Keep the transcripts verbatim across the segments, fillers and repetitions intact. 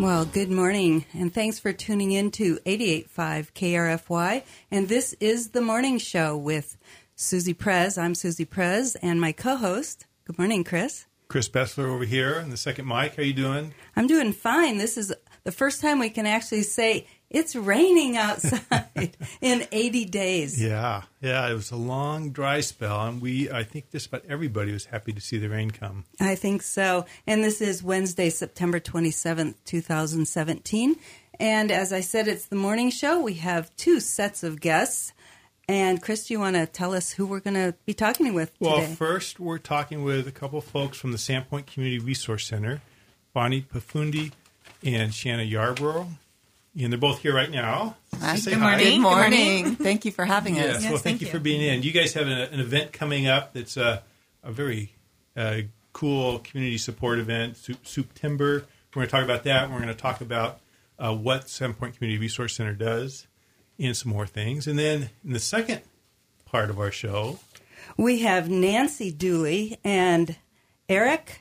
Well, good morning, and thanks for tuning in to eighty-eight point five K R F Y. And this is The Morning Show with Susie Prez. I'm Susie Prez, and my co-host. Good morning, Chris. Chris Bessler over here in the second mic. How you doing? I'm doing fine. This is the first time we can actually say it's raining outside in eighty days. Yeah, yeah. It was a long, dry spell, and we, I think just about everybody was happy to see the rain come. I think so. And this is Wednesday, September twenty-seventh, twenty seventeen. And as I said, it's the morning show. We have two sets of guests. And Chris, do you want to tell us who we're going to be talking with today? Well, first, we're talking with a couple of folks from the Sandpoint Community Resource Center, Bonnie Pafundi and Shanna Yarborough. And they're both here right now. Hi, Say good, hi. morning. good morning. Thank you for having Yes, us. well, Yes, thank, you, you for being in. You guys have an, an event coming up that's a, a very uh, cool community support event, Soup, Soup Timber. We're going to talk about that. We're going to talk about uh, what Sandpoint Community Resource Center does and some more things. And then in the second part of our show, we have Nancy Dooley and Eric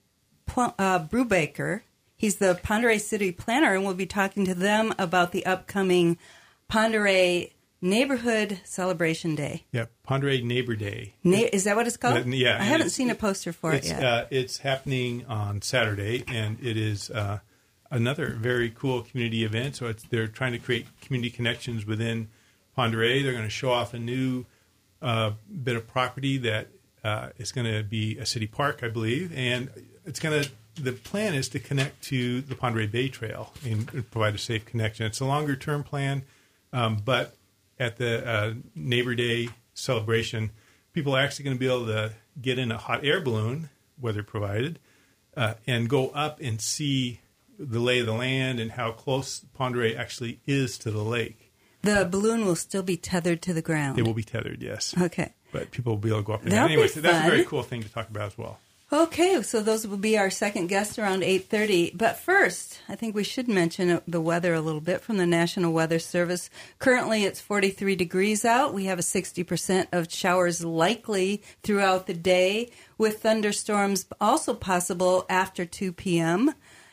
Pl- uh, Brubaker. He's the Pend Oreille City Planner, and we'll be talking to them about the upcoming Pend Oreille Neighborhood Celebration Day. Yeah, Pend Oreille Neighbor Day. Na- is that what it's called? Yeah. I haven't seen a poster for it yet. Uh, it's happening on Saturday, and it is uh, another very cool community event. So it's, they're trying to create community connections within Pend Oreille. They're going to show off a new uh, bit of property that uh, is going to be a city park, I believe, and it's going to. The plan is to connect to the Pend Oreille Bay Trail and provide a safe connection. It's a longer-term plan, um, but at the uh, Neighbor Day celebration, people are actually going to be able to get in a hot air balloon, weather provided, uh, and go up and see the lay of the land and how close Pend Oreille actually is to the lake. The balloon will still be tethered to the ground. It will be tethered, yes. Okay. But people will be able to go up and That'll down. Anyway, be so that's a fun. very cool thing to talk about as well. Okay, so those will be our second guests around eight thirty. But first, I think we should mention the weather a little bit from the National Weather Service. Currently, it's forty-three degrees out. We have a sixty percent of showers likely throughout the day, with thunderstorms also possible after two p.m.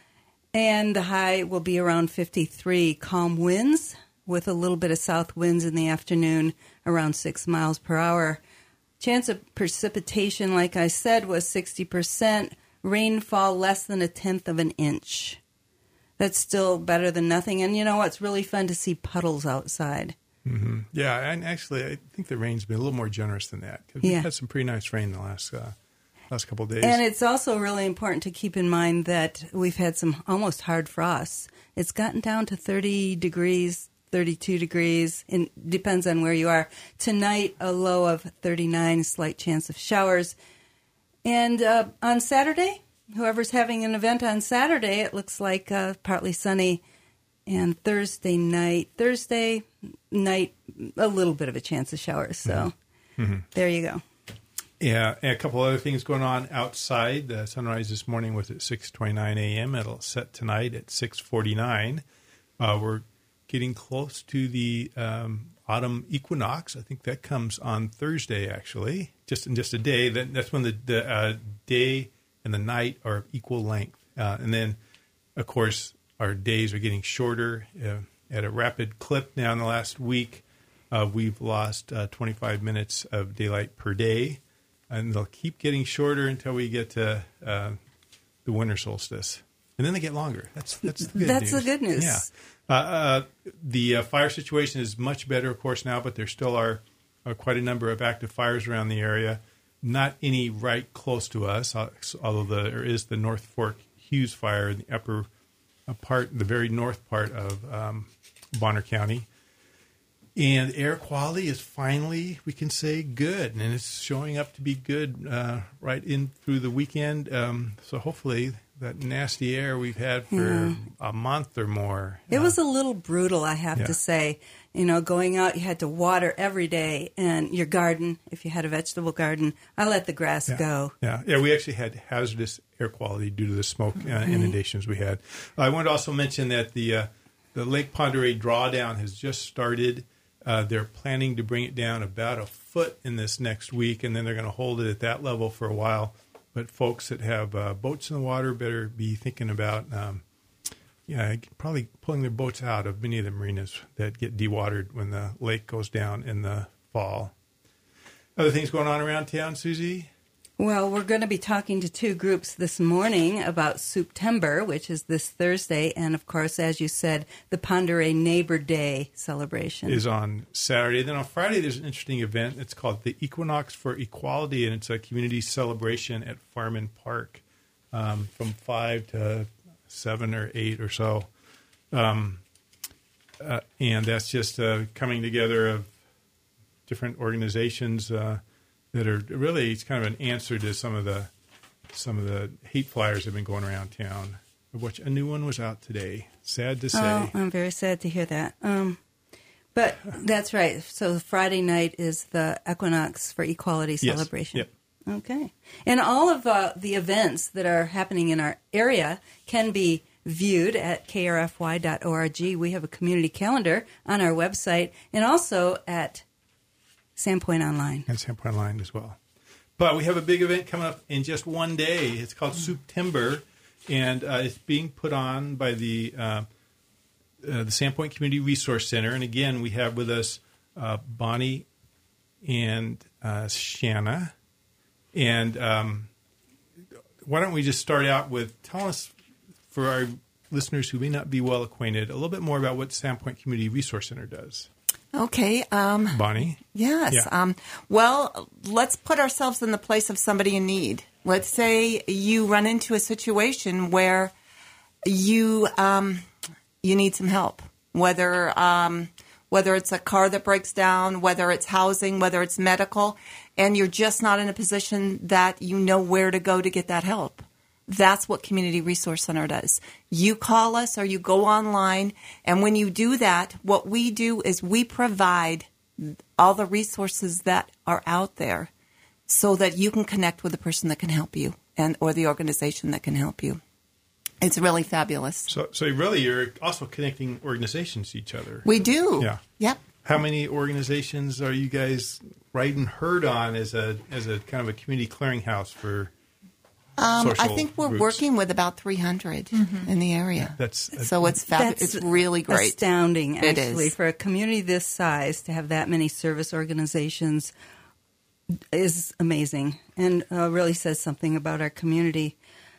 And the high will be around fifty-three. Calm winds with a little bit of south winds in the afternoon, around six miles per hour. Chance of precipitation, like I said, was sixty percent. Rainfall less than a tenth of an inch. That's still better than nothing. And you know what? It's really fun to see puddles outside. Mm-hmm. Yeah, and actually, I think the rain's been a little more generous than that. Because yeah. we've had some pretty nice rain the last uh, last couple of days. And it's also really important to keep in mind that we've had some almost hard frosts. It's gotten down to thirty degrees, thirty-two degrees. It depends on where you are. Tonight, a low of thirty-nine, slight chance of showers. And uh, on Saturday, whoever's having an event on Saturday, it looks like uh, partly sunny. And Thursday night, Thursday night, a little bit of a chance of showers. So mm-hmm. there you go. Yeah, and a couple other things going on outside. The sunrise this morning was at six twenty-nine a.m. It'll set tonight at six forty-nine. Uh, we're getting close to the um, autumn equinox. I think that comes on Thursday, actually, just in just a day. That, that's when the, the uh, day and the night are of equal length. Uh, and then, of course, our days are getting shorter uh, at a rapid clip now in the last week. Uh, we've lost uh, twenty-five minutes of daylight per day, and they'll keep getting shorter until we get to uh, the winter solstice. And then they get longer. That's that's the good that's news. the good news. Yeah. Uh, uh, the uh, fire situation is much better, of course, now, but there still are uh, quite a number of active fires around the area. Not any right close to us, although the, there is the North Fork Hughes fire in the upper uh, part, the very north part of um, Bonner County. And air quality is finally, we can say, good, and it's showing up to be good uh, right in through the weekend. Um, so hopefully that nasty air we've had for yeah. a month or more. It uh, was a little brutal, I have yeah. to say. You know, going out, you had to water every day, and your garden, if you had a vegetable garden, I let the grass yeah. go. Yeah, yeah. We actually had hazardous air quality due to the smoke uh, inundations we had. I wanted to also mention that the uh, the Lake Pend Oreille drawdown has just started. Uh, they're planning to bring it down about a foot in this next week, and then they're going to hold it at that level for a while. But folks that have uh, boats in the water better be thinking about um, yeah, probably pulling their boats out of many of the marinas that get dewatered when the lake goes down in the fall. Other things going on around town, Susie? Well, we're going to be talking to two groups this morning about Souptember, which is this Thursday, and of course, as you said, the Pend Oreille Neighbor Day celebration is on Saturday. Then on Friday, there's an interesting event. It's called the Equinox for Equality, and it's a community celebration at Farman Park um, from five to seven or eight or so. Um, uh, and that's just uh, coming together of different organizations uh, that are really, it's kind of an answer to some of the some of the hate flyers that have been going around town, of which a new one was out today. Sad to say. Oh, I'm very sad to hear that. Um, but that's right. So Friday night is the Equinox for Equality celebration. Yes. Yep. Okay. And all of uh, the events that are happening in our area can be viewed at k r f y dot org. We have a community calendar on our website and also at Sandpoint Online. And Sandpoint Online as well. But we have a big event coming up in just one day. It's called Souptember, and uh, it's being put on by the uh, uh, the Sandpoint Community Resource Center. And again, we have with us uh, Bonnie and uh, Shanna. And um, why don't we just start out with, tell us, for our listeners who may not be well acquainted, a little bit more about what Sandpoint Community Resource Center does. Okay. Um, Bonnie? Yes. Yeah. Um, well, let's put ourselves in the place of somebody in need. Let's say you run into a situation where you um, you need some help, whether um, whether it's a car that breaks down, whether it's housing, whether it's medical, and you're just not in a position that you know where to go to get that help. That's what Community Resource Center does. You call us or you go online, and when you do that, what we do is we provide all the resources that are out there so that you can connect with the person that can help you and or the organization that can help you. It's really fabulous. So, so really, you're also connecting organizations to each other. We do. Yeah. Yep. How many organizations are you guys riding herd on as a as a kind of a community clearinghouse for? Um, I social think we're groups? working with about three hundred mm-hmm. in the area. That's so it's fabulous. That's it's really great. Astounding, actually, it is. For a community this size to have that many service organizations is amazing, and uh, really says something about our community.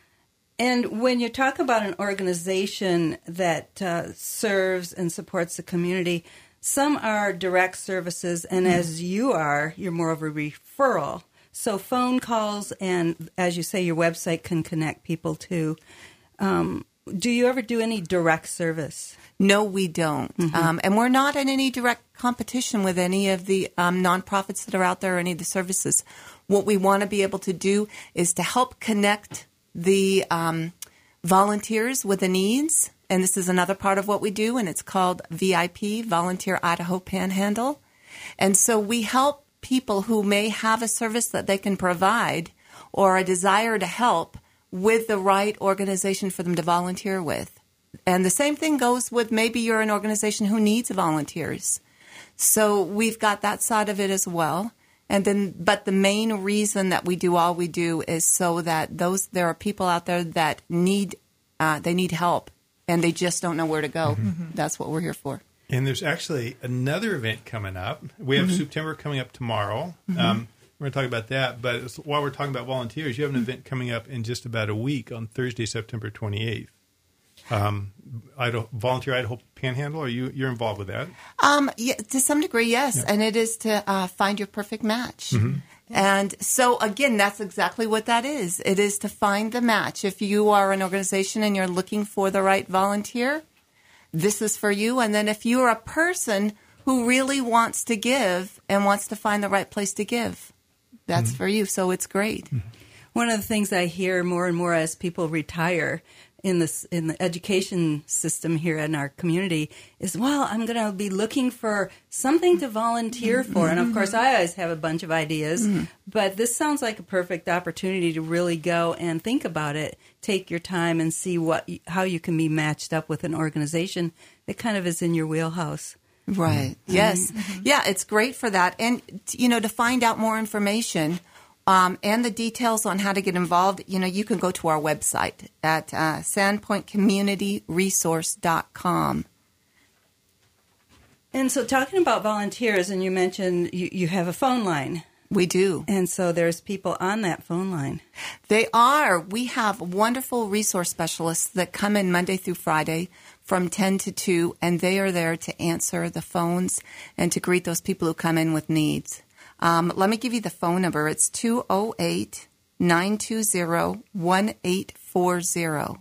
And when you talk about an organization that uh, serves and supports the community, some are direct services, and mm. as you are, you're more of a referral. So phone calls and, as you say, your website can connect people to. Um, do you ever do any direct service? No, we don't. Mm-hmm. Um, and we're not in any direct competition with any of the um, nonprofits that are out there or any of the services. What we want to be able to do is to help connect the um, volunteers with the needs. And this is another part of what we do, and it's called V I P, Volunteer Idaho Panhandle. And so we help people who may have a service that they can provide or a desire to help with the right organization for them to volunteer with. And the same thing goes with maybe you're an organization who needs volunteers. So we've got that side of it as well. And then, but the main reason that we do all we do is so that those there are people out there that need uh, they need help and they just don't know where to go. Mm-hmm. That's what we're here for. And there's actually another event coming up. We have mm-hmm. Souptember coming up tomorrow. Mm-hmm. Um, we're going to talk about that. But while we're talking about volunteers, you have an event coming up in just about a week on Thursday, September twenty-eighth. Um, Idaho, Volunteer Idaho Panhandle, are you you're involved with that? Um, yeah, to some degree, yes. Yeah. And it is to uh, find your perfect match. Mm-hmm. And so, again, that's exactly what that is. It is to find the match. If you are an organization and you're looking for the right volunteer, this is for you. And then if you're a person who really wants to give and wants to find the right place to give, that's mm-hmm. for you. So it's great. Mm-hmm. One of the things I hear more and more as people retire in this in the education system here in our community is, well, I'm going to be looking for something to volunteer for. And, of course, I always have a bunch of ideas. Mm-hmm. But this sounds like a perfect opportunity to really go and think about it, take your time and see what how you can be matched up with an organization that kind of is in your wheelhouse. Right. Mm-hmm. Yes. Mm-hmm. Yeah, it's great for that. And, you know, to find out more information Um, and the details on how to get involved, you know, you can go to our website at uh, sandpoint community resource dot com. And so talking about volunteers, and you mentioned you, you have a phone line. We do. And so there's people on that phone line. They are. We have wonderful resource specialists that come in Monday through Friday from ten to two, and they are there to answer the phones and to greet those people who come in with needs. Um, let me give you the phone number. It's two oh eight, nine two zero, one eight four zero.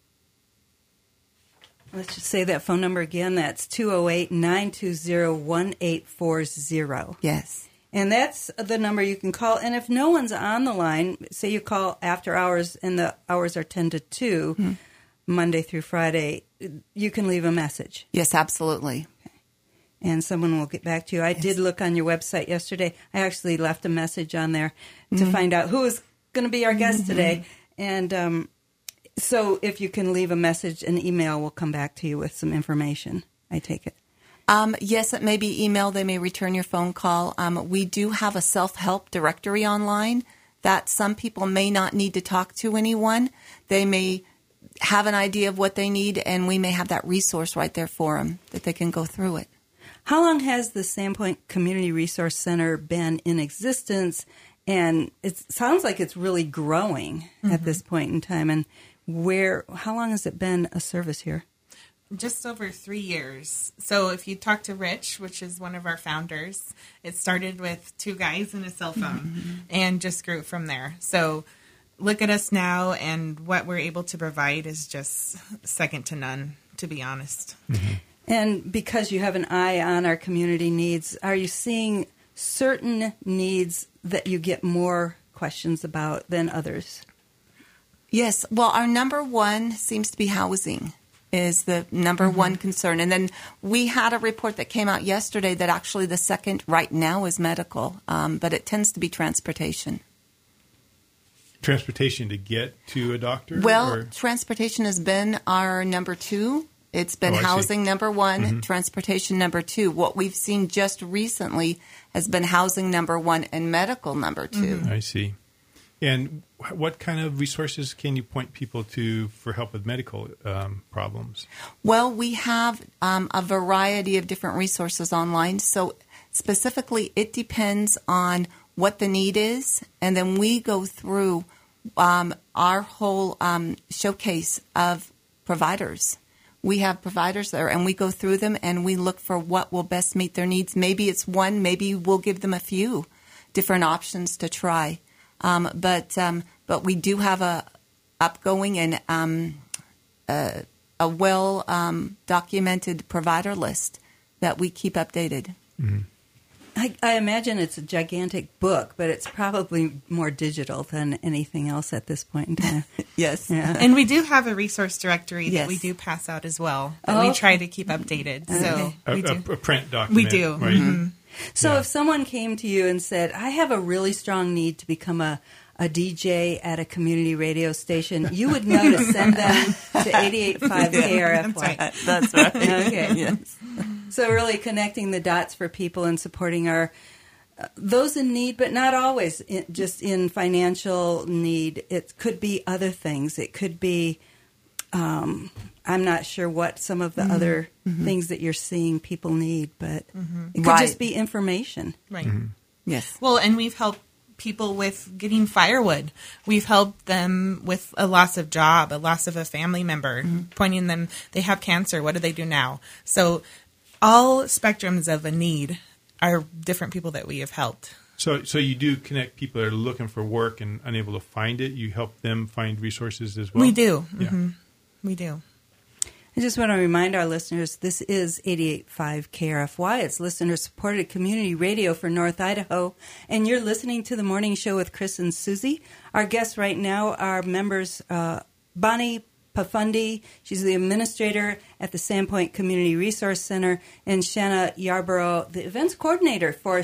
Let's just say that phone number again. That's two oh eight, nine two zero, one eight four zero. Yes. And that's the number you can call. And if no one's on the line, say you call after hours and the hours are ten to two, mm-hmm. Monday through Friday, you can leave a message. Yes, absolutely. Okay. And someone will get back to you. I yes. did look on your website yesterday. I actually left a message on there mm-hmm. to find out who is going to be our guest mm-hmm. today. And um, so if you can leave a message, an email will come back to you with some information, I take it. Um, yes, it may be email. They may return your phone call. Um, we do have a self-help directory online that some people may not need to talk to anyone. They may have an idea of what they need, and we may have that resource right there for them that they can go through it. How long has the Sandpoint Community Resource Center been in existence? And it sounds like it's really growing mm-hmm. at this point in time. And where? How long has it been a service here? Just over three years. So if you talk to Rich, which is one of our founders, it started with two guys and a cell phone mm-hmm. and just grew from there. So look at us now, and what we're able to provide is just second to none, to be honest. Mm-hmm. And because you have an eye on our community needs, are you seeing certain needs that you get more questions about than others? Yes. Well, our number one seems to be housing. Is the number mm-hmm. one concern. And then we had a report that came out yesterday that actually the second right now is medical, um, but it tends to be transportation. Transportation to get to a doctor? Well, or? Transportation has been our number two. It's been oh, housing number one, mm-hmm. transportation number two. What we've seen just recently has been housing number one and medical number two. Mm-hmm. I see. And what kind of resources can you point people to for help with medical um, problems? Well, we have um, a variety of different resources online. So specifically, it depends on what the need is. And then we go through um, our whole um, showcase of providers. We have providers there, and we go through them, and we look for what will best meet their needs. Maybe it's one. Maybe we'll give them a few different options to try. Um, but um, but we do have a upgoing and um, a, a well um, documented provider list that we keep updated. Mm-hmm. I, I imagine it's a gigantic book, but it's probably more digital than anything else at this point in time. Yes, yeah. And we do have a resource directory yes. that we do pass out as well. That oh. we try to keep updated. Okay. So a, we do a, a print document. We do. Right? Mm-hmm. So yeah. if someone came to you and said, I have a really strong need to become a, a D J at a community radio station, you would know to send them to eighty-eight point five K R F Y. That's right. That's right. Okay. Yes. So really connecting the dots for people and supporting our uh, those in need, but not always in, just in financial need. It could be other things. It could be, um, I'm not sure what some of the mm-hmm. other mm-hmm. things that you're seeing people need, but mm-hmm. it could right. just be information. Right. Mm-hmm. Yes. Well, and we've helped people with getting firewood. We've helped them with a loss of job, a loss of a family member, mm-hmm. pointing them, they have cancer, what do they do now? So all spectrums of a need are different people that we have helped. So so you do connect people that are looking for work and unable to find it. You help them find resources as well? We do. Yeah. Mm-hmm. We do. I just want to remind our listeners, this is eighty-eight point five K R F Y. It's listener-supported community radio for North Idaho. And you're listening to The Morning Show with Chris and Susie. Our guests right now are members uh, Bonnie Pafundi. She's the administrator at the Sandpoint Community Resource Center. And Shanna Yarborough, the events coordinator for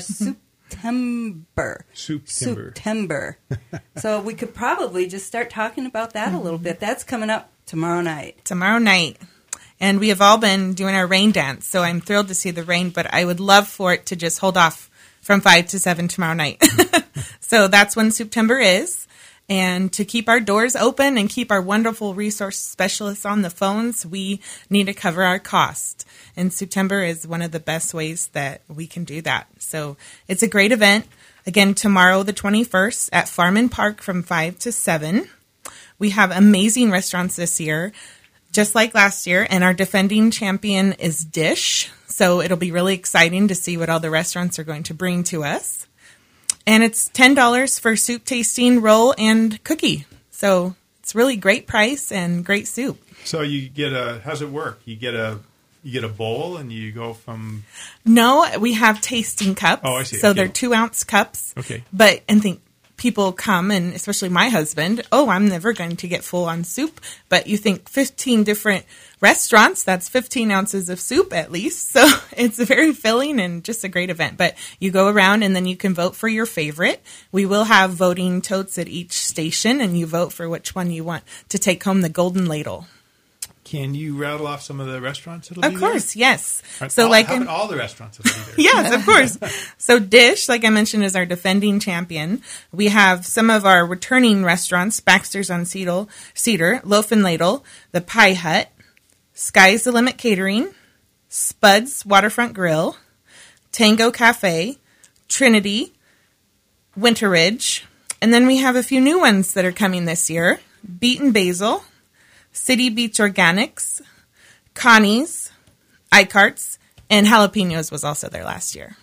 September. September. September. So we could probably just start talking about that a little bit. That's coming up tomorrow night. Tomorrow night. And we have all been doing our rain dance, so I'm thrilled to see the rain, but I would love for it to just hold off from five to seven tomorrow night. So that's when September is. And to keep our doors open and keep our wonderful resource specialists on the phones, we need to cover our cost. And September is one of the best ways that we can do that. So it's a great event. Again, tomorrow, the twenty-first, at Farm and Park from five to seven. We have amazing restaurants this year, just like last year. And our defending champion is Dish. So it'll be really exciting to see what all the restaurants are going to bring to us. And it's ten dollars for soup tasting, roll, and cookie. So it's really great price and great soup. So you get a, how's it work? You get a, you get a bowl and you go from... No, we have tasting cups. Oh, I see. So Okay. they're two ounce cups. Okay. But, and think people come, and especially my husband, oh, I'm never going to get full on soup. But you think fifteen different restaurants, that's fifteen ounces of soup at least. So it's very filling and just a great event. But you go around and then you can vote for your favorite. We will have voting totes at each station, and you vote for which one you want to take home the golden ladle. Can you rattle off some of the restaurants that'll Of be course, yes. there? So all, like how in- about all the restaurants that'll be there? Yes, of course. So Dish, like I mentioned, is our defending champion. We have some of our returning restaurants, Baxter's on Cedar, Cedar, Loaf and Ladle, The Pie Hut, Sky's the Limit Catering, Spud's Waterfront Grill, Tango Cafe, Trinity, Winter Ridge, and then we have a few new ones that are coming this year. Beet and Basil, City Beach Organics, Connie's, Icarts, and Jalapenos was also there last year.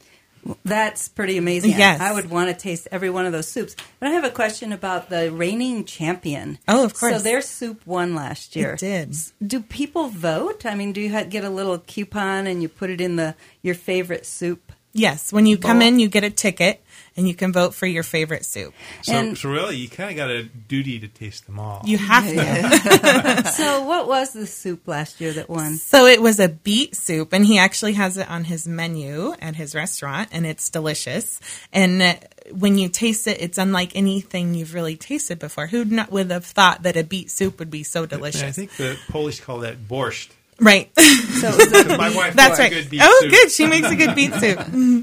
That's pretty amazing. Yes. I would want to taste every one of those soups. But I have a question about the reigning champion. Oh, of course. So their soup won last year. It did. Do people vote? I mean, do you ha- get a little coupon and you put it in the your favorite soup? Yes, when you come Bowl. in, you get a ticket, and you can vote for your favorite soup. So, And- so really, you kind of got a duty to taste them all. You have to. So what was the soup last year that won? So it was a beet soup, and he actually has it on his menu at his restaurant, and it's delicious. And uh, when you taste it, it's unlike anything you've really tasted before. Who not would have thought that a beet soup would be so delicious? And I think the Polish call that borscht. Right. So it was a- My wife That's makes right. a good beet Oh, soup. good. She makes a good beet soup.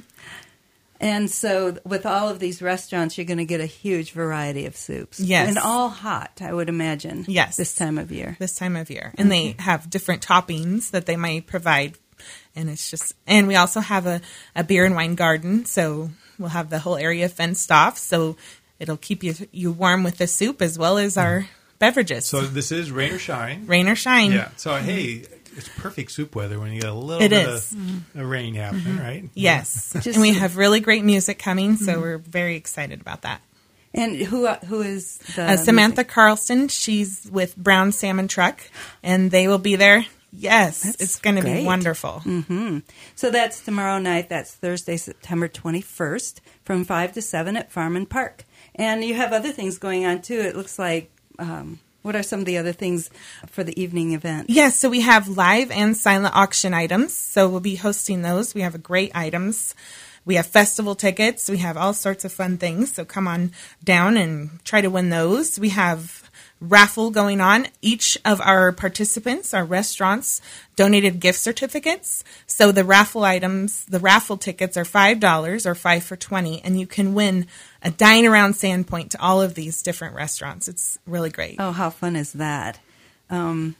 and so with all of these restaurants, you're going to get a huge variety of soups. Yes. And all hot, I would imagine. Yes. This time of year. This time of year. And they have different toppings that they might provide. And it's just, and we also have a, a beer and wine garden. So we'll have the whole area fenced off. So it'll keep you, you warm with the soup as well as our beverages. So this is rain or shine. Rain or shine. Yeah. So hey, it's perfect soup weather when you get a little It bit is. of a rain happening, right? Yes. Just- and we have really great music coming. So we're very excited about that. And who who is the Uh, Samantha Carlson, she's with Brown Salmon Truck, and they will be there. Yes, That's it's going to be great. wonderful. Mm-hmm. So that's tomorrow night. That's Thursday, September twenty-first, from five to seven at Farm and Park. And you have other things going on too. It looks like. Um, what are some of the other things for the evening event? Yes, so we have live and silent auction items. So we'll be hosting those. We have great items. We have festival tickets. We have all sorts of fun things. So come on down and try to win those. We have raffle going on. Each of our participants, our restaurants, donated gift certificates. So the raffle items, the raffle tickets are five dollars or five for twenty, and you can win a dine around Sandpoint to all of these different restaurants. It's really great. Oh, how fun is that? Um,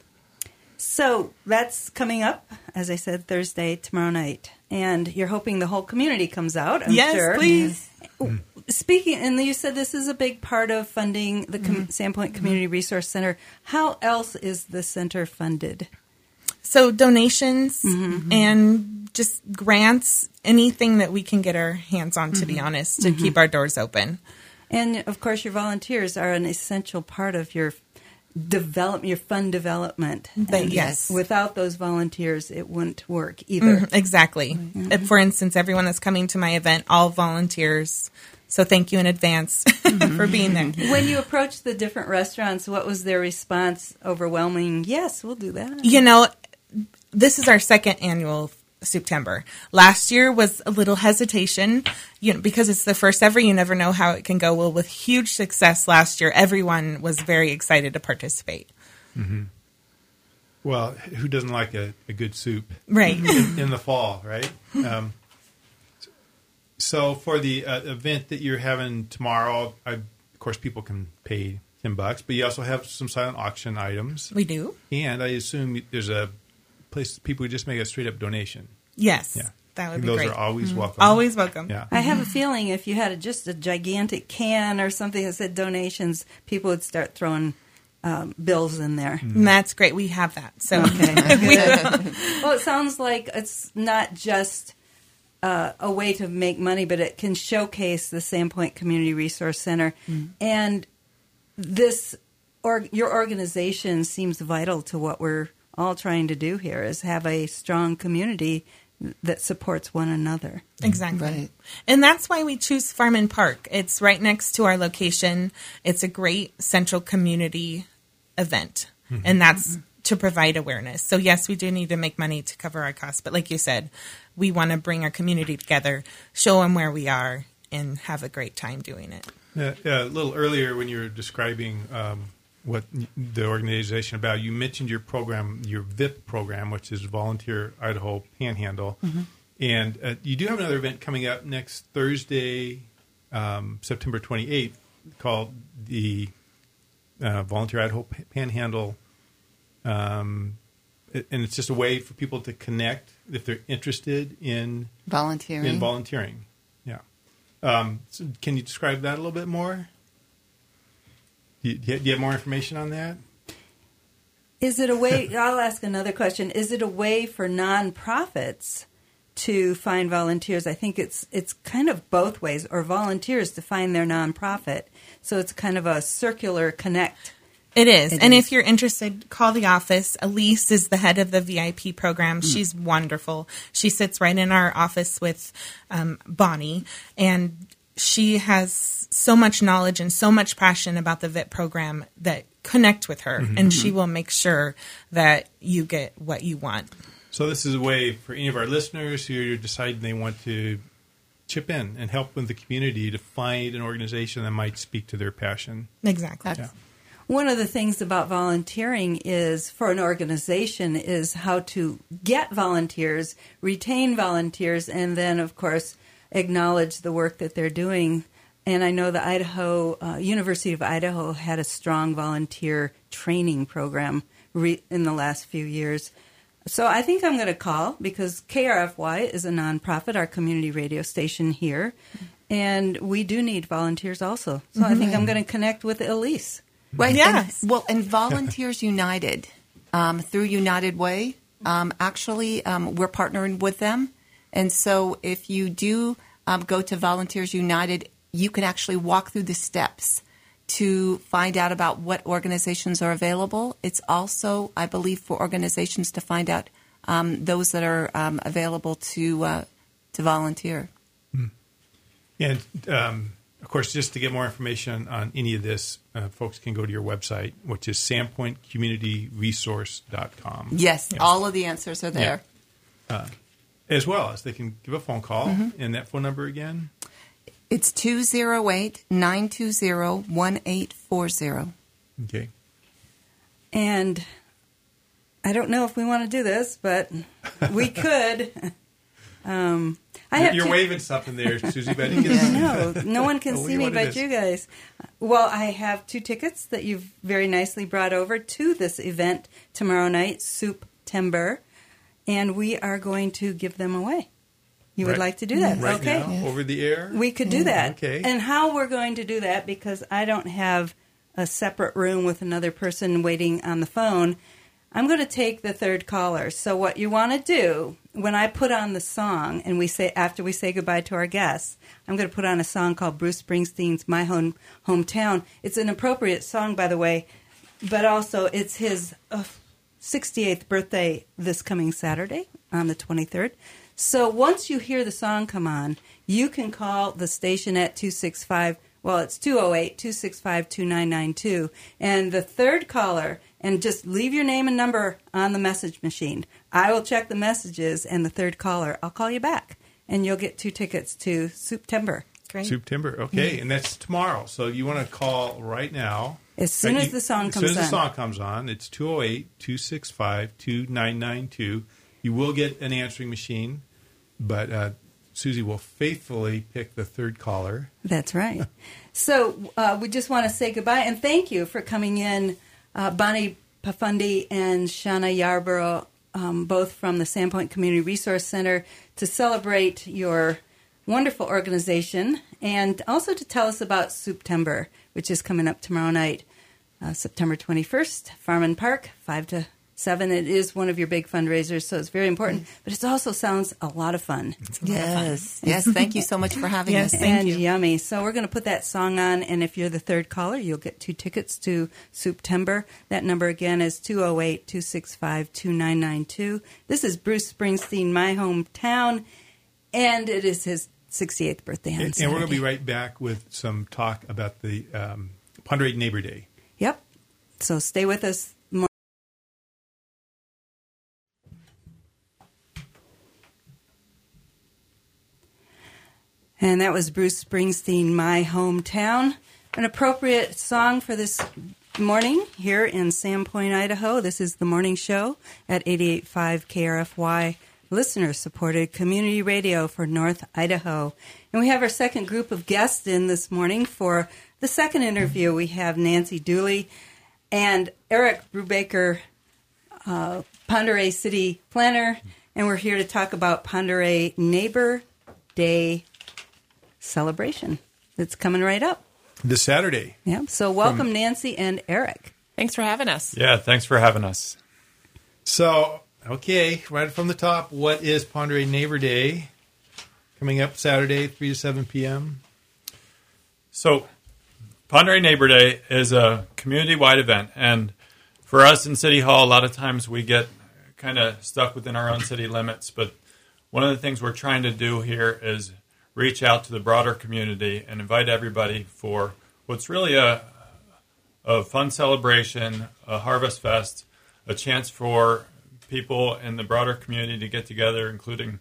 so that's coming up, as I said, Thursday, tomorrow night. And you're hoping the whole community comes out, I'm Yes, sure. please. Speaking, and you said this is a big part of funding the Com- Sandpoint Community Resource Center. How else is the center funded? So donations and just grants, anything that we can get our hands on, to be honest, to keep our doors open. And of course, your volunteers are an essential part of your develop your fund development. They- And yes. without those volunteers, it wouldn't work either. Mhm, exactly. Uh, For instance, everyone that's coming to my event, all volunteers. So thank you in advance for being there. When you approached the different restaurants, what was their response? Overwhelming, yes, we'll do that. You know, this is our second annual September. Last year was a little hesitation, you know, because it's the first ever. You never know how it can go. Well, with huge success last year, everyone was very excited to participate. Well, who doesn't like a, a good soup Right. in, in the fall, right? Um, So for the uh, event that you're having tomorrow, I, of course, people can pay ten bucks, but you also have some silent auction items. We do. And I assume there's a place people who just make a straight up donation. Yes. Yeah. That would be Those great. are always Mhm. welcome. Always welcome. Yeah. I have a feeling if you had a, just a gigantic can or something that said donations, people would start throwing um, bills in there. And that's great. We have that. So Well, it sounds like it's not just uh, a way to make money, but it can showcase the Sandpoint Community Resource Center. And this, or your organization seems vital to what we're all trying to do here, is have a strong community that supports one another. Exactly. Right. And that's why we choose Farman Park. It's right next to our location. It's a great central community event. Mm-hmm. And that's to provide awareness. So yes, we do need to make money to cover our costs. But like you said, we want to bring our community together, show them where we are, and have a great time doing it. Yeah, yeah, a little earlier when you were describing um, what the organization about, you mentioned your program, your V I P program, which is Volunteer Idaho Panhandle. Mm-hmm. And uh, you do have another event coming up next Thursday, um, September twenty-eighth, called the uh, Volunteer Idaho Panhandle. Um, and it's just a way for people to connect if they're interested in Volunteering. in volunteering. Yeah. Um, so can you describe that a little bit more? Do you, do you have more information on that? Is it a way, I'll ask another question, is it a way for nonprofits to find volunteers? I think it's it's kind of both ways, or volunteers to find their nonprofit. So it's kind of a circular connect. It is. It and is. if you're interested, call the office. Elise is the head of the V I P program. Mm. She's wonderful. She sits right in our office with um, Bonnie, and she has so much knowledge and so much passion about the V I P program that connect with her, mm-hmm. and she will make sure that you get what you want. So this is a way for any of our listeners who are deciding they want to chip in and help with the community to find an organization that might speak to their passion. Exactly. Yeah. One of the things about volunteering is, for an organization, is how to get volunteers, retain volunteers, and then, of course, acknowledge the work that they're doing. And I know the Idaho uh, University of Idaho had a strong volunteer training program re- in the last few years. So I think I'm going to call, because K R F Y is a nonprofit, our community radio station here, and we do need volunteers also. So mm-hmm. I think I'm going to connect with Elise. Right. Yes. And, well, and Volunteers United, um, through United Way, um, actually, um, we're partnering with them. And so if you do um, go to Volunteers United, you can actually walk through the steps to find out about what organizations are available. It's also, I believe, for organizations to find out um, those that are um, available to uh, to volunteer. Mm. And, um, of course, just to get more information on any of this, uh, folks can go to your website, which is sandpoint community resource dot com. Yes, yes, all of the answers are there. Yeah. Uh, as well as they can give a phone call. Mm-hmm. And that phone number again? It's two oh eight, nine two zero, one eight four zero. Okay. And I don't know if we want to do this, but we could. Um, I you're have you're two- waving something there, Susie, but I I know. No one can Oh, see me what it but is. you guys. Well, I have two tickets that you've very nicely brought over to this event tomorrow night, Soup-tember, and we are going to give them away. You would Right- like to do that? Right okay. now, over the air? We could do that. Okay. And how we're going to do that, because I don't have a separate room with another person waiting on the phone, I'm going to take the third caller. So what you want to do, when I put on the song, and we say after we say goodbye to our guests, I'm going to put on a song called Bruce Springsteen's My Home Hometown. It's an appropriate song, by the way, but also it's his uh, sixty-eighth birthday this coming Saturday on the twenty-third. So once you hear the song come on, you can call the station at two six five, well, it's two oh eight, two six five, two nine nine two. And the third caller, and just leave your name and number on the message machine. I will check the messages, and the third caller, I'll call you back, and you'll get two tickets to Soup-tember. Great. Soup-tember, okay. And that's tomorrow. So you want to call right now. As soon Right, as you- the song as comes soon as the on. song comes on, it's two oh eight, two six five, two nine nine two. You will get an answering machine, but uh, Susie will faithfully pick the third caller. That's right. So uh, we just want to say goodbye and thank you for coming in, uh, Bonnie Pafundi and Shauna Yarborough, um, both from the Sandpoint Community Resource Center, to celebrate your wonderful organization and also to tell us about Souptember, which is coming up tomorrow night, uh, September twenty-first, Farman Park, five to seven. It is one of your big fundraisers, so it's very important, but it also sounds a lot of fun. Yes, yes. Thank you so much for having Yes, us. thank and you. yummy. So we're going to put that song on, and if you're the third caller, you'll get two tickets to Souptember. That number again is two oh eight, two six five, two nine nine two. This is Bruce Springsteen, My Hometown, and it is his sixty-eighth birthday on And, Saturday. and we're going to be right back with some talk about the um, Pond Ray Neighbor Day. Yep. So stay with us. More. And that was Bruce Springsteen, My Hometown. An appropriate song for this morning here in Sandpoint, Idaho. This is the morning show at eighty-eight point five K R F Y, listener-supported community radio for North Idaho. And we have our second group of guests in this morning. For the second interview, we have Nancy Dooley and Eric Brubaker, uh, Pend Oreille City Planner, and we're here to talk about Pend Oreille Neighbor Day celebration that's coming right up. This Saturday. Yeah. So welcome, From- Nancy and Eric. Thanks for having us. Yeah, thanks for having us. So, okay, right from the top, what is Pend Oreille Neighbor Day? Coming up Saturday, three to seven p.m. So, Pend Oreille Neighbor Day is a community-wide event, and for us in City Hall, a lot of times we get kind of stuck within our own city limits, but one of the things we're trying to do here is reach out to the broader community and invite everybody for what's really a, a fun celebration, a harvest fest, a chance for people in the broader community to get together, including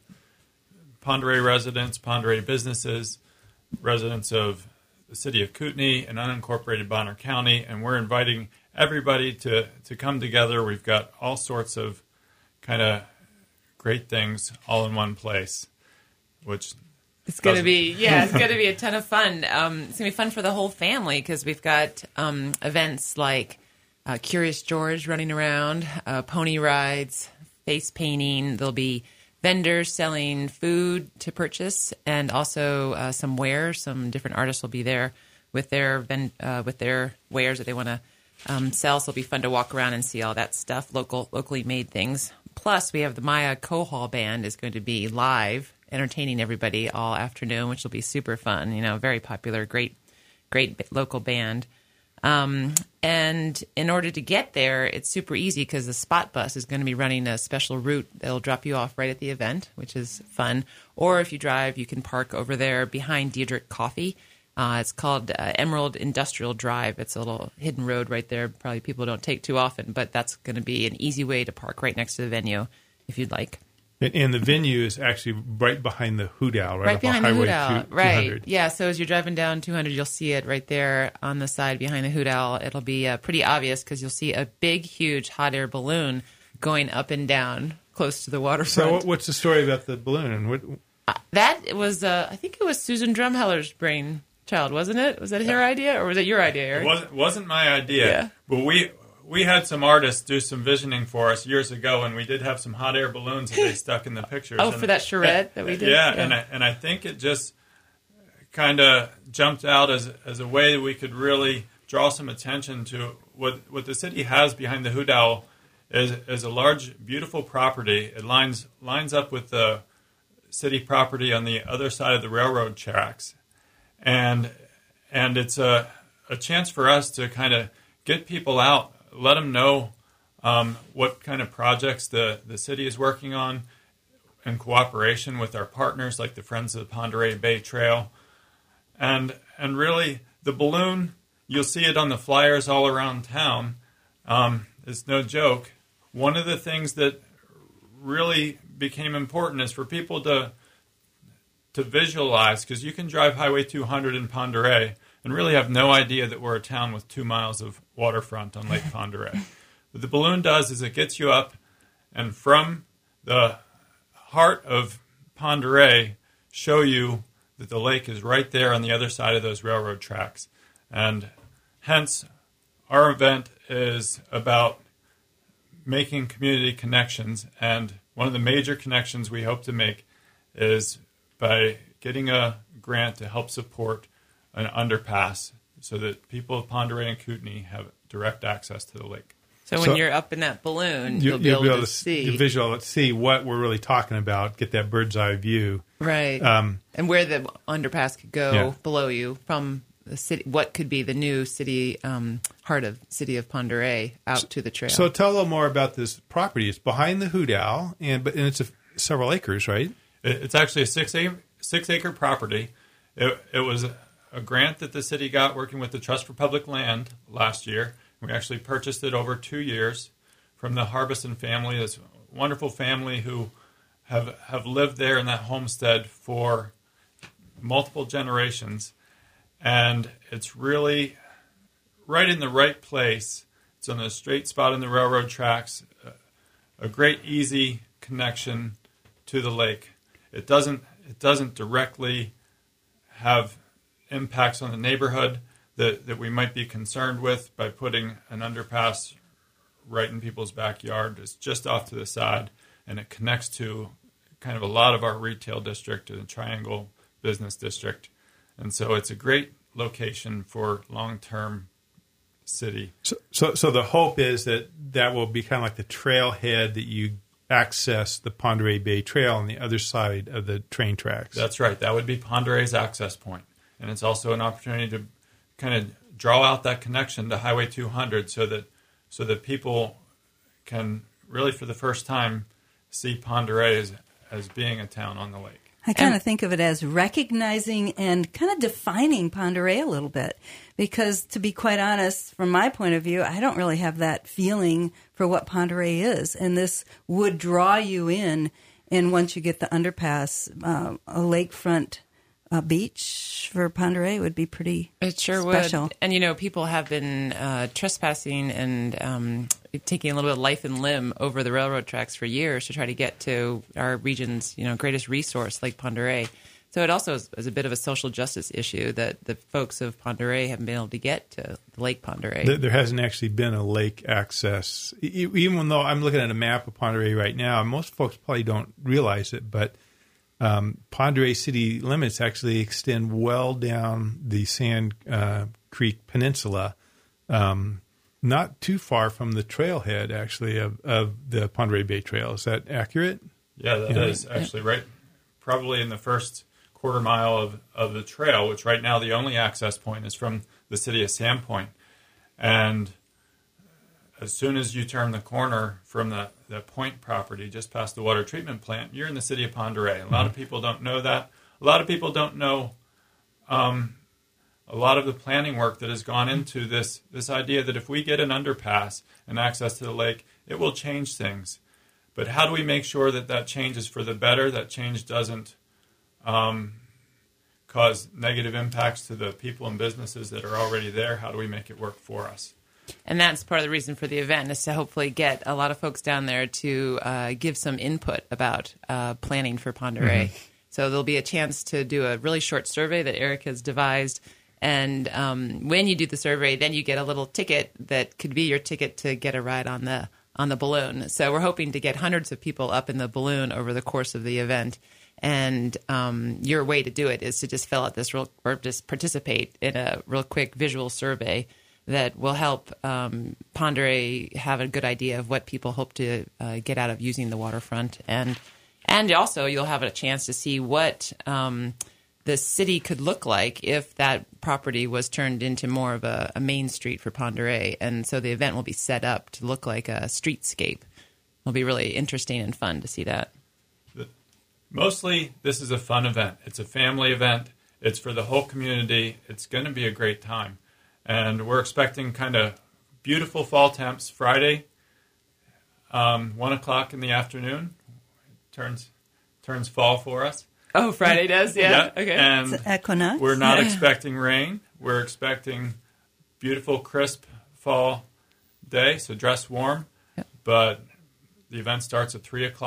Pend Oreille residents, Pend Oreille businesses, residents of the city of Kootenai and unincorporated Bonner County, and we're inviting everybody to, to come together. We've got all sorts of kind of great things all in one place, which It's going to doesn't- be, yeah, it's going to be a ton of fun. Um, it's going to be fun for the whole family because we've got um, events like uh, Curious George running around, uh, pony rides, face painting. There'll be vendors selling food to purchase, and also uh, some wares. Some different artists will be there with their ven- uh, with their wares that they want to um, sell. So it'll be fun to walk around and see all that stuff, local, locally made things. Plus, we have the Maya Cohol Band is going to be live, entertaining everybody all afternoon, which will be super fun. You know, very popular, great, great local band. Um, and in order to get there, it's super easy because the Spot Bus is going to be running a special route that'll drop you off right at the event, which is fun. Or if you drive, you can park over there behind Diedrich Coffee. Uh, it's called uh, Emerald Industrial Drive. It's a little hidden road right there. Probably people don't take too often, but that's going to be an easy way to park right next to the venue if you'd like. And, and the venue is actually right behind the Hoot Owl, right, Right off behind of the Highway Hoot Owl. two- Right. 200. Yeah, so as you're driving down two hundred, you'll see it right there on the side behind the Hoot Owl. It'll be uh, pretty obvious because you'll see a big, huge hot air balloon going up and down close to the waterfront. So, what, what's the story about the balloon? What, Uh, that was, uh, I think it was Susan Drumheller's brainchild, wasn't it? Was that her idea, or was it your idea, It Eric? wasn't, wasn't my idea, Yeah. but we we had some artists do some visioning for us years ago, and we did have some hot air balloons that they stuck in the pictures. Oh, and, for that charrette that we did? Yeah, Yeah. and I, and I think it just kind of jumped out as as a way that we could really draw some attention to what what the city has behind the Hoot Owl is is a large, beautiful property. It lines lines up with the city property on the other side of the railroad tracks, and and it's a a chance for us to kind of get people out, let them know um, what kind of projects the, the city is working on in cooperation with our partners like the Friends of the Pend Oreille Bay Trail. And and really, the balloon, you'll see it on the flyers all around town. Um, it's no joke. One of the things that really became important is for people to to visualize, because you can drive Highway two hundred in Pend Oreille and really have no idea that we're a town with two miles of waterfront on Lake Pend Oreille. What the balloon does is it gets you up, and from the heart of Pend Oreille show you that the lake is right there on the other side of those railroad tracks. And hence, our event is about making community connections. And one of the major connections we hope to make is by getting a grant to help support an underpass so that people of Pend Oreille and Kootenai have direct access to the lake. So when So- you're up in that balloon, You- you'll be able, to see. the visual, see what we're really talking about, get that bird's eye view. Right. Um, and where the underpass could go Yeah. below you from the city, what could be the new city, um, heart of city of Pend Oreille out to the trail. So tell a little more about this property. It's behind the Hoot Owl, and but and it's a, several acres, right? It- It's actually a six acre, six acre property. It, it was a grant that the city got working with the Trust for Public Land last year. We actually purchased it over two years from the Harbison family, this wonderful family who have have lived there in that homestead for multiple generations. And it's really right in the right place. It's on a straight spot in the railroad tracks, a great easy connection to the lake. It doesn't it doesn't directly have impacts on the neighborhood that, that we might be concerned with by putting an underpass right in people's backyard. It's just off to the side, and it connects to kind of a lot of our retail district and the Triangle Business District. And so it's a great location for long-term city. So, so, so the hope is that that will be kind of like the trailhead that you access the Pend Oreille Bay Trail on the other side of the train tracks. That's right. That would be Pend Oreille's access point. And it's also an opportunity to kind of draw out that connection to Highway two hundred so that so that people can really, for the first time, see Pend Oreille as, as being a town on the lake. I kind of think of it as recognizing and kind of defining Pend Oreille a little bit. Because to be quite honest, from my point of view, I don't really have that feeling for what Pend Oreille is. And this would draw you in. And once you get the underpass, uh, a lakefront uh, beach for Pend Oreille would be pretty It sure special. would. And, you know, people have been uh, trespassing and um, taking a little bit of life and limb over the railroad tracks for years to try to get to our region's, you know, greatest resource, Lake Pend Oreille. So it also is, is a bit of a social justice issue that the folks of Pend Oreille haven't been able to get to Lake Pend Oreille. There, there hasn't actually been a lake access. E- Even though I'm looking at a map of Pend Oreille right now, most folks probably don't realize it, but um, Pend Oreille city limits actually extend well down the Sand uh, Creek Peninsula, um, not too far from the trailhead, actually, of, of the Pend Oreille Bay Trail. Is that accurate? Yeah, that Yeah. is actually right, probably in the first quarter mile of, of the trail, which right now the only access point is from the city of Sandpoint. And as soon as you turn the corner from the, the Point property, just past the water treatment plant, you're in the city of Pend Oreille. A lot of people don't know that. A lot of people don't know um, a lot of the planning work that has gone into this, this idea that if we get an underpass and access to the lake, it will change things. But how do we make sure that that change is for the better, that change doesn't um, cause negative impacts to the people and businesses that are already there? How do we make it work for us? And that's part of the reason for the event is to hopefully get a lot of folks down there to uh, give some input about uh, planning for Pend Oreille. Mm-hmm. So there'll be a chance to do a really short survey that Eric has devised. And um, when you do the survey, then you get a little ticket that could be your ticket to get a ride on the on the balloon. So we're hoping to get hundreds of people up in the balloon over the course of the event. And um, your way to do it is to just fill out this real, or just participate in a real quick visual survey that will help um, Pend Oreille have a good idea of what people hope to uh, get out of using the waterfront. And and also you'll have a chance to see what um, the city could look like if that property was turned into more of a, a main street for Pend Oreille. And so the event will be set up to look like a streetscape. It'll be really interesting and fun to see that. Mostly, this is a fun event. It's a family event. It's for the whole community. It's going to be a great time. And we're expecting kind of beautiful fall temps Friday, um, one o'clock in the afternoon. Turns turns fall for us. Oh, Friday does? Yeah. Yeah. Okay. And It's equinox. we're not expecting rain. We're expecting beautiful, crisp fall day, so dress warm. Yep. But the event starts at three o'clock,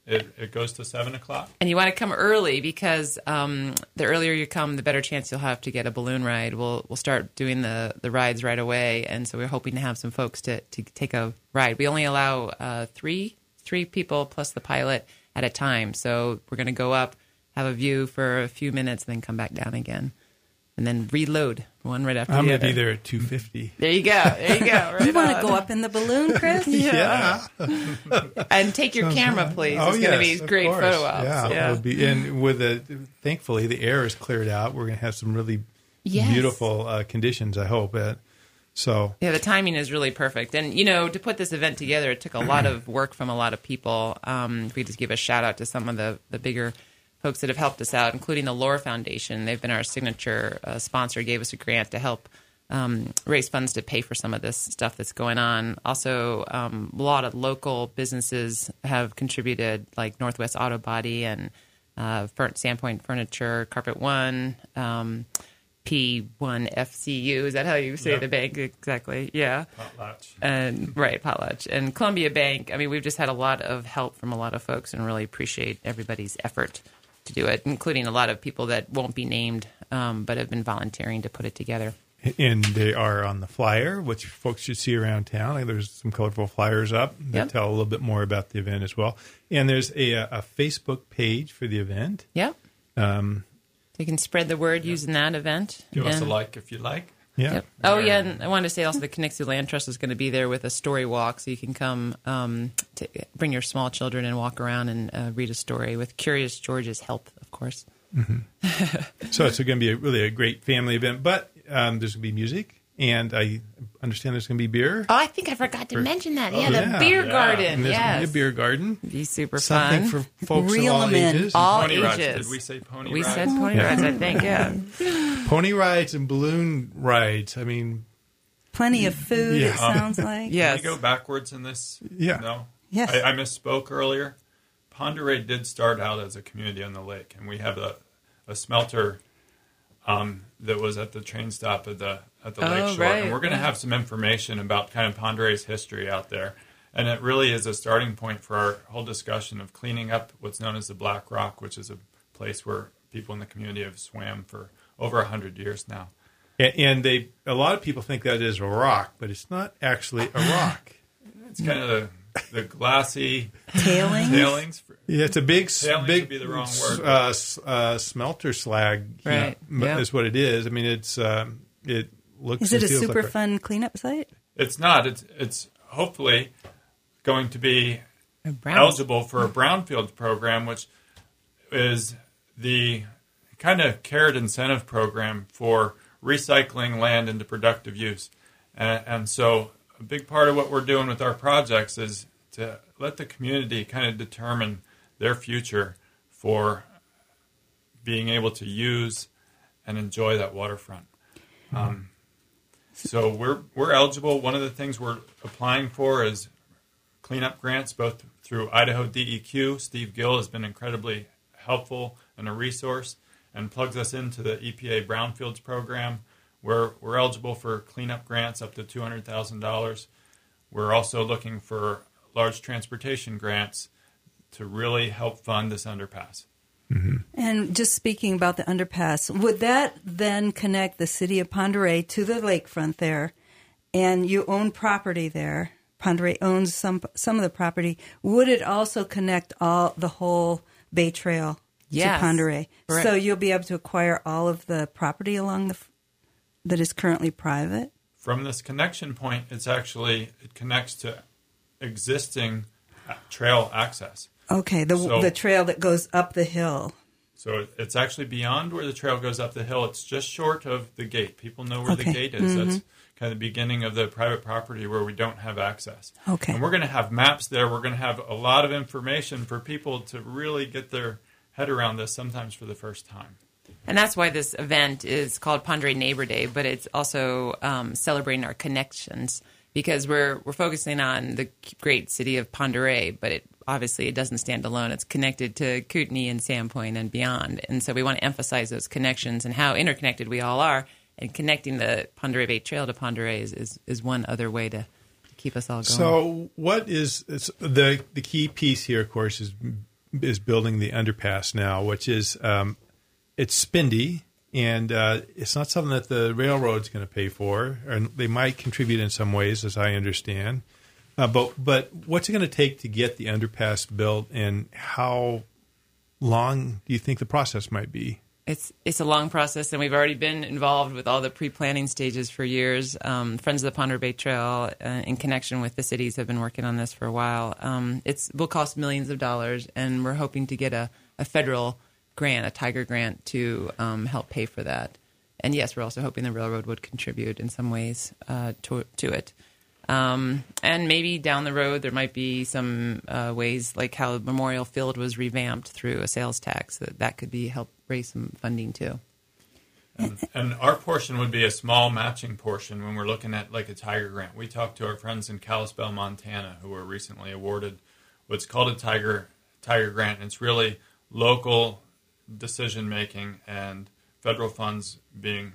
it, it goes to seven o'clock. And you want to come early because um, the earlier you come, the better chance you'll have to get a balloon ride. We'll we'll start doing the, the rides right away, and so we're hoping to have some folks to, to take a ride. We only allow uh, three three people plus the pilot at a time. So we're going to go up, have a view for a few minutes, and then come back down again. And then reload one right after I'm the going other. to be there at two fifty. There you go. There you go. Right You want on. to go up in the balloon, Chris? Yeah. And take your camera, please. Oh, it's yes, going to be of great course. photo ops. Yeah, Yeah. it'll be, and with the thankfully the air is cleared out. We're going to have some really Yes. beautiful uh, conditions. I hope. Uh, so Yeah, the timing is really perfect. And, you know, to put this event together, it took a lot of work from a lot of people. Um, if we just give a shout out to some of the, the bigger folks that have helped us out, including the Lore Foundation. They've been our signature uh, sponsor, gave us a grant to help um, raise funds to pay for some of this stuff that's going on. Also, um, a lot of local businesses have contributed, like Northwest Auto Body and uh, Sandpoint Furniture, Carpet One, um, P one F C U. Is that how you say Yep. the bank? Exactly. Yeah. Potlatch. And right, Potlatch and Columbia Bank. I mean, we've just had a lot of help from a lot of folks, and really appreciate everybody's effort to do it, including a lot of people that won't be named, um, but have been volunteering to put it together. and they are on the flyer, which folks should see around town. Like, there's some colorful flyers up that Yep. tell a little bit more about the event as well. And there's a, a Facebook page for the event. Yep. Um, You can spread the word using that event. Give us a And- like if you like. yeah. Yep. Oh, yeah, and I wanted to say also the Connexu Land Trust is going to be there with a story walk, so you can come um, to bring your small children and walk around and uh, read a story with Curious George's help, of course. So it's going to be a, really a great family event, but um, there's going to be music, and I understand there's going to be beer. Oh, I think I forgot to mention that. Yeah, yeah. the beer Yeah. garden. And there's going to Yes. be a beer garden. Be super Something fun. for folks Reel of all 'em in. ages. All Pony rides. ages. Did we say pony We rides? said pony Yeah. rides, I think, yeah. Pony rides and balloon rides. I mean, Plenty of food, Yeah. it sounds like. Yes. Can we go backwards in this? Yeah. No? Yes. I, I misspoke earlier. Pend Oreille did start out as a community on the lake, and we have a, a smelter um, that was at the train stop at the at the Oh, lake shore. right. And we're going to have some information about kind of Pend Oreille's history out there. And it really is a starting point for our whole discussion of cleaning up what's known as the Black Rock, which is a place where people in the community have swam for over one hundred years now. a- and they a lot of people think that is a rock, but it's not actually a rock. It's kind of the, the glassy Tailings. tailings. For, Yeah, it's a big, s- Tailings big would be the wrong s- word. Uh, s- uh, smelter slag. heap Right, m- yeah. is what it is. I mean, it's um, it looks. Is it and a feels super like fun cleanup site? It's not. It's it's hopefully going to be Brown. eligible for a brownfield program, which is the kind of carrot incentive program for recycling land into productive use. And, and so a big part of what we're doing with our projects is to let the community kind of determine their future for being able to use and enjoy that waterfront. Um, so we're we're eligible. One of the things we're applying for is cleanup grants, both through Idaho D E Q. Steve Gill has been incredibly helpful and a resource, and plugs us into the E P A Brownfields program, where we're eligible for cleanup grants up to two hundred thousand dollars. We're also looking for large transportation grants to really help fund this underpass. And just speaking about the underpass, would that then connect the city of Pend Oreille to the lakefront there? And you own property there. Pend Oreille owns some some of the property. Would it also connect all the whole Bay Trail Yes. to Pend Oreille? Right. So you'll be able to acquire all of the property along the f- that is currently private. From this connection point, it's actually, it connects to existing uh, trail access. Okay, the So- the trail that goes up the hill. So it- it's actually beyond where the trail goes up the hill. It's just short of the gate. People know where Okay. the gate is. That's kind of the beginning of the private property where we don't have access. Okay. And we're going to have maps there. We're going to have a lot of information for people to really get their head around this, sometimes for the first time. And that's why this event is called Pend Oreille Neighbor Day, but it's also um, celebrating our connections, because we're we're focusing on the great city of Pend Oreille, but it obviously it doesn't stand alone. It's connected to Kootenai and Sandpoint and beyond, and so we want to emphasize those connections and how interconnected we all are. And connecting the Pend Oreille Bay Trail to Pend Oreille is, is, is one other way to, to keep us all going. So, what is it's, the the key piece here? Of course, is is building the underpass now, which is um, it's spendy, and uh, it's not something that the railroad's going to pay for, and they might contribute in some ways, as I understand. Uh, but but what's it going to take to get the underpass built, and how long do you think the process might be? It's it's a long process, and we've already been involved with all the pre-planning stages for years. Um, Friends of the Ponder Bay Trail, uh, in connection with the cities, have been working on this for a while. Um, it's will cost millions of dollars, and we're hoping to get a, a federal grant, a Tiger grant, to um, help pay for that. And yes, we're also hoping the railroad would contribute in some ways uh, to to it. Um, and maybe down the road there might be some uh, ways, like how Memorial Field was revamped through a sales tax, that that could be help raise some funding too. And, and our portion would be a small matching portion when we're looking at like a Tiger grant. We talked to our friends in Kalispell, Montana, who were recently awarded what's called a Tiger Tiger grant. And it's really local decision making and federal funds being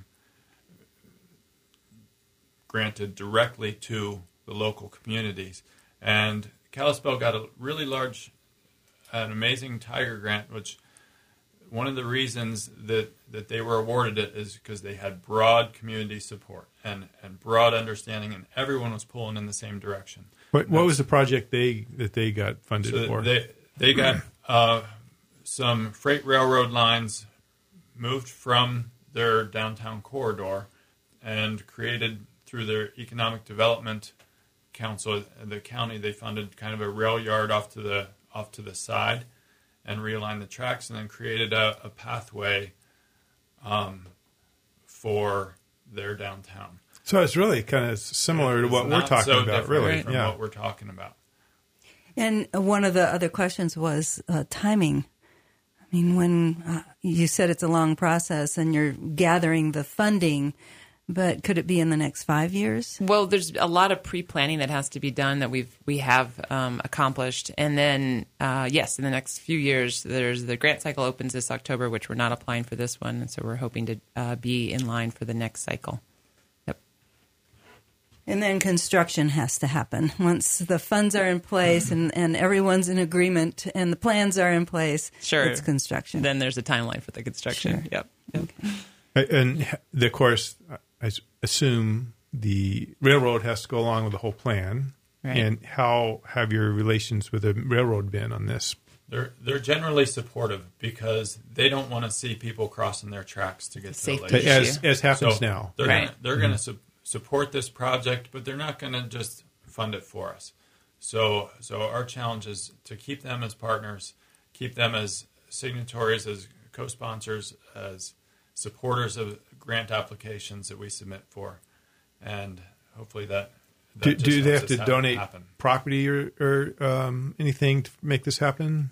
granted directly to the local communities. And Kalispell got a really large, an amazing Tiger grant, which one of the reasons that, that they were awarded it is because they had broad community support and, and broad understanding, and everyone was pulling in the same direction. What, what was the project they that they got funded so for? They, they got uh, some freight railroad lines moved from their downtown corridor and created through their Economic Development Council, the county, they funded kind of a rail yard off to the off to the side and realigned the tracks, and then created a, a pathway um, for their downtown. So it's really kind of similar to what we're talking so about, really. From yeah. what we're talking about. And one of the other questions was uh, timing. I mean, when uh, you said it's a long process and you're gathering the funding, but could it be in the next five years? Well, there's a lot of pre-planning that has to be done that we've we have um, accomplished, and then uh, yes, in the next few years, there's the grant cycle opens this October, which we're not applying for this one, and so we're hoping to uh, be in line for the next cycle. Yep. And then construction has to happen once the funds are in place and, and everyone's in agreement and the plans are in place. Sure, it's construction. Then there's a timeline for the construction. Sure. Yep. Yep. Okay. And of course, I assume the railroad has to go along with the whole plan. Right. And how have your relations with the railroad been on this? They're they're generally supportive because they don't want to see people crossing their tracks to get to the Safety lake. As, as happens So now. They're Right. gonna, they're going to su- support this project, but they're not going to just fund it for us. So so our challenge is to keep them as partners, keep them as signatories, as co-sponsors, as supporters of grant applications that we submit for, and hopefully that, that Do, just do they helps have us to have it donate happen. property or, or um, anything to make this happen?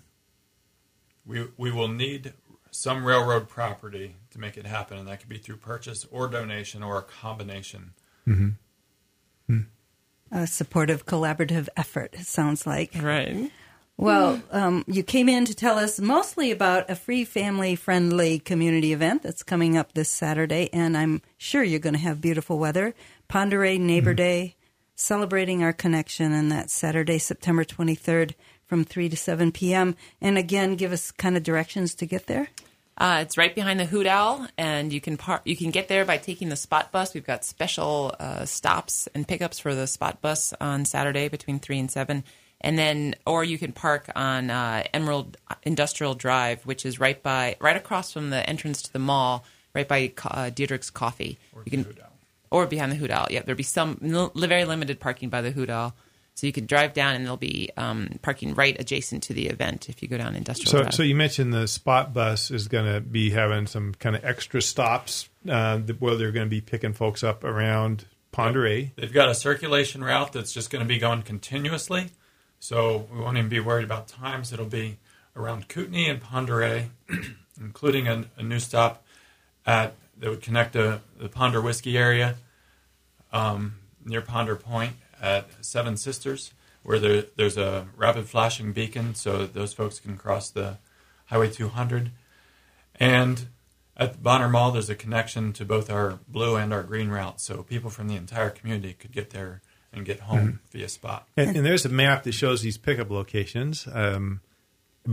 We we will need some railroad property to make it happen, and that could be through purchase or donation or a combination. Mm-hmm. A supportive, collaborative effort, it sounds like. Right. Well, um, you came in to tell us mostly about a free, family-friendly community event that's coming up this Saturday, and I'm sure you're going to have beautiful weather. Ponderay Neighbor mm-hmm. Day, celebrating our connection, and that's Saturday, September twenty-third from three to seven p.m. And again, give us kind of directions to get there. Uh, it's right behind the Hoot Owl, and you can par- you can get there by taking the Spot Bus. We've got special uh, stops and pickups for the Spot Bus on Saturday between three and seven. And then, or you can park on uh, Emerald Industrial Drive, which is right by, right across from the entrance to the mall, right by uh, Diedrich's Coffee. Or you can, Hoot Owl. Or behind the Hoot Owl. Yeah, there'll be some li- very limited parking by the Hoot Owl, so you can drive down, and there'll be um, parking right adjacent to the event if you go down Industrial So, Drive. so you mentioned the Spot Bus is going to be having some kind of extra stops uh, where they're going to be picking folks up around Ponderay. They've got a circulation route that's just going to be going continuously. So we won't even be worried about times. It'll be around Kootenai and Ponderay, including a, a new stop at that would connect to the Ponder Whiskey area um, near Ponder Point at Seven Sisters, where there, there's a rapid flashing beacon, so those folks can cross the Highway two hundred. And at the Bonner Mall, there's a connection to both our blue and our green route, so people from the entire community could get there and get home mm-hmm. via Spot. And, and there's a map that shows these pickup locations. Um,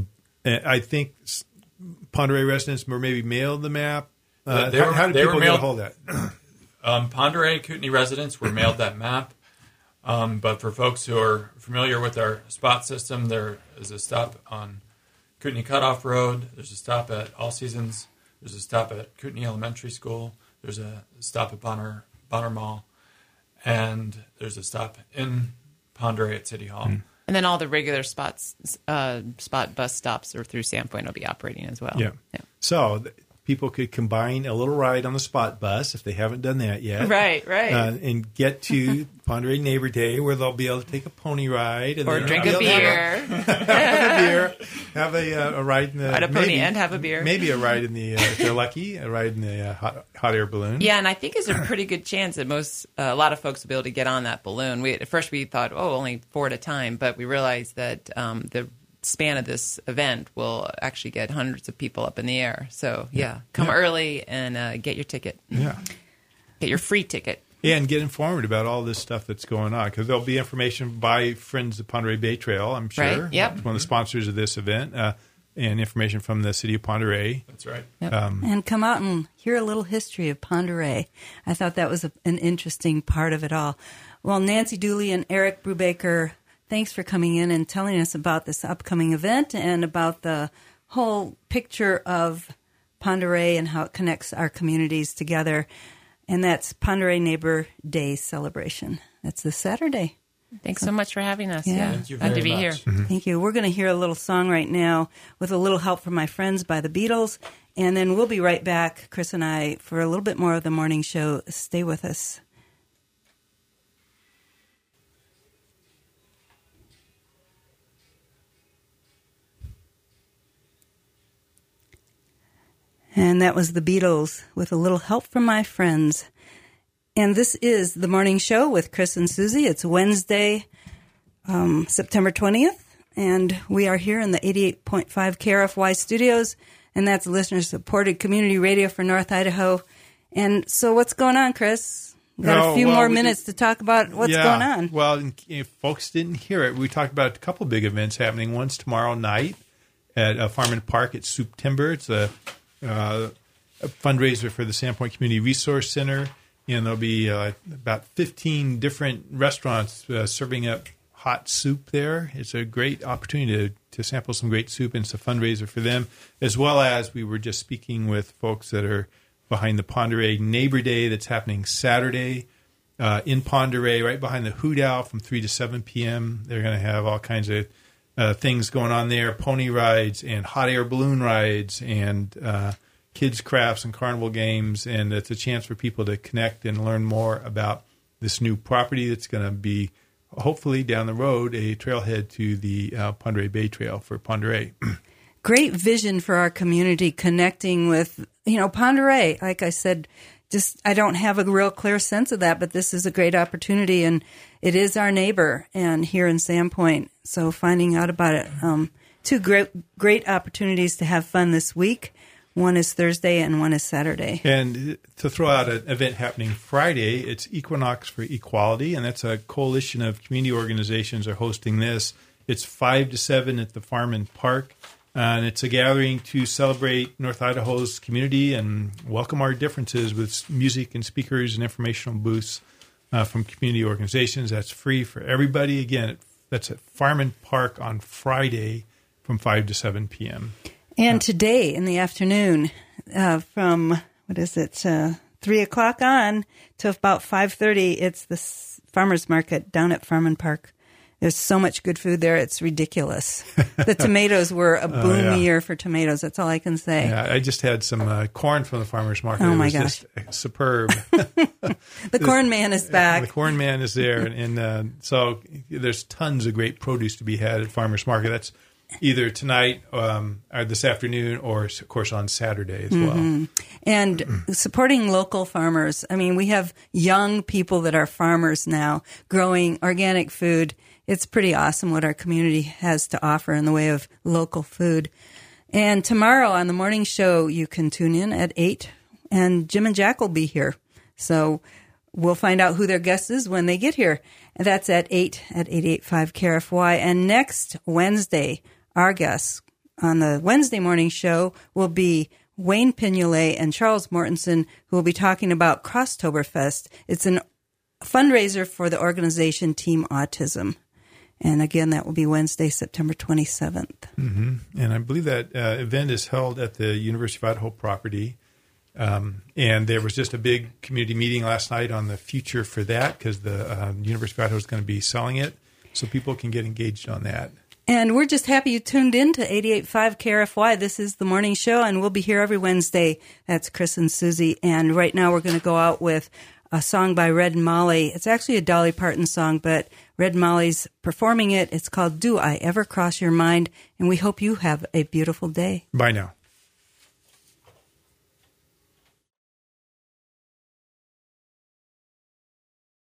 And I think s- Pend Oreille residents were maybe mailed the map. Uh, They how, were- how did they were people get a mailed- hold of that? Um, Pend Oreille Kootenai residents were mailed that map. Um, but for folks who are familiar with our spot system, there is a stop on Kootenai Cutoff Road. There's a stop at All Seasons. There's a stop at Kootenai Elementary School. There's a stop at Bonner, Bonner Mall. And there's a stop in Pend Oreille at City Hall. Mm. And then all the regular spots, uh, spot bus stops or through Sandpoint will be operating as well. Yeah. yeah. So th- people could combine a little ride on the spot bus if they haven't done that yet. Right, right. Uh, and get to Pend Oreille Neighbor Day where they'll be able to take a pony ride. And Or then drink they'll a be able to beer. Have a, have a beer. Have a, uh, a ride in the... Ride a pony maybe- and have a beer. Maybe a ride in the, uh, if they're lucky, a ride in the uh, hot, hot air balloon. Yeah, and I think there's a pretty good chance that most, uh, a lot of folks will be able to get on that balloon. We, at first we thought, oh, only four at a time, but we realized that um, the span of this event will actually get hundreds of people up in the air. So, yeah, come Yeah. early and uh, get your ticket. Yeah. Get your free ticket. Yeah, and get informed about all this stuff that's going on because there'll be information by Friends of Pend Oreille Bay Trail, I'm sure. Right, yep. It's one of the sponsors of this event, uh, and information from the city of Pend Oreille. That's right. Um, And come out and hear a little history of Pend Oreille. I thought that was a, an interesting part of it all. Well, Nancy Dooley and Eric Brubaker, thanks for coming in and telling us about this upcoming event and about the whole picture of Pend Oreille and how it connects our communities together. And that's Pend Oreille Neighbor Day celebration. That's this Saturday. Thanks so much for having us. Yeah. Yeah, Thank you glad to very be much. here. Thank you. We're going to hear a little song right now with a little help from my friends by the Beatles. And then we'll be right back, Chris and I, for a little bit more of the morning show. Stay with us. And that was the Beatles with a little help from my friends. And this is the morning show with Chris and Susie. It's Wednesday, um, September twentieth, and we are here in the eighty-eight point five K R F Y studios, and that's listener-supported community radio for North Idaho. And so what's going on, Chris? We've got Oh, a few well, more we minutes to talk about what's yeah, going on. Well, in- if folks didn't hear it, we talked about a couple big events happening. One's tomorrow night at uh, Farm and Park at Soup Timber. It's a, uh, a fundraiser for the Sandpoint Community Resource Center. And there'll be uh, about fifteen different restaurants uh, serving up hot soup there. It's a great opportunity to, to sample some great soup, and it's a fundraiser for them, as well as we were just speaking with folks that are behind the Pend Oreille Neighbor Day that's happening Saturday uh, in Pend Oreille, right behind the Hoot Owl from three to seven p.m. They're going to have all kinds of uh, things going on there, pony rides and hot air balloon rides and uh, kids' crafts and carnival games, and it's a chance for people to connect and learn more about this new property that's going to be, hopefully down the road, a trailhead to the uh, Pend Oreille Bay Trail for Pend Oreille. Great vision for our community, connecting with, you know, Pend Oreille. Like I said, just I don't have a real clear sense of that, but this is a great opportunity, and it is our neighbor and here in Sandpoint. So finding out about it, um, two great great opportunities to have fun this week. One is Thursday and one is Saturday. And to throw out an event happening Friday, it's Equinox for Equality, and that's a coalition of community organizations are hosting this. It's five to seven at the Farm and Park, and it's a gathering to celebrate North Idaho's community and welcome our differences with music and speakers and informational booths uh, from community organizations. That's free for everybody. Again, that's at Farm and Park on Friday from five to seven p.m. And today in the afternoon, uh, from, what is it, uh, three o'clock on to about five thirty, it's the s- farmer's market down at Farm and Park. There's so much good food there, it's ridiculous. The tomatoes were a boom yeah. year for tomatoes, that's all I can say. Yeah, I just had some uh, corn from the farmer's market. Oh, It my was gosh. just superb. The corn man is back. The corn man is there, and, and uh, so there's tons of great produce to be had at farmer's market. That's either tonight, um, or this afternoon, or of course on Saturday as well. And supporting local farmers. I mean, we have young people that are farmers now growing organic food. It's pretty awesome what our community has to offer in the way of local food. And tomorrow on the morning show, you can tune in at eight, and Jim and Jack will be here. So we'll find out who their guest is when they get here. And that's at eight at eighty-eight point five K R F Y. And next Wednesday, our guest, on the Wednesday morning show will be Wayne Pignolet and Charles Mortensen, who will be talking about Crosstoberfest. It's a fundraiser for the organization Team Autism. And again, that will be Wednesday, September twenty-seventh. Mm-hmm. And I believe that uh, event is held at the University of Idaho property. Um, and there was just a big community meeting last night on the future for that because the uh, University of Idaho is going to be selling it. So people can get engaged on that. And we're just happy you tuned in to eighty-eight point five K R F Y. This is the morning show, and we'll be here every Wednesday. That's Chris and Susie. And right now we're going to go out with a song by Red Molly. It's actually a Dolly Parton song, but Red Molly's performing it. It's called Do I Ever Cross Your Mind? And we hope you have a beautiful day. Bye now.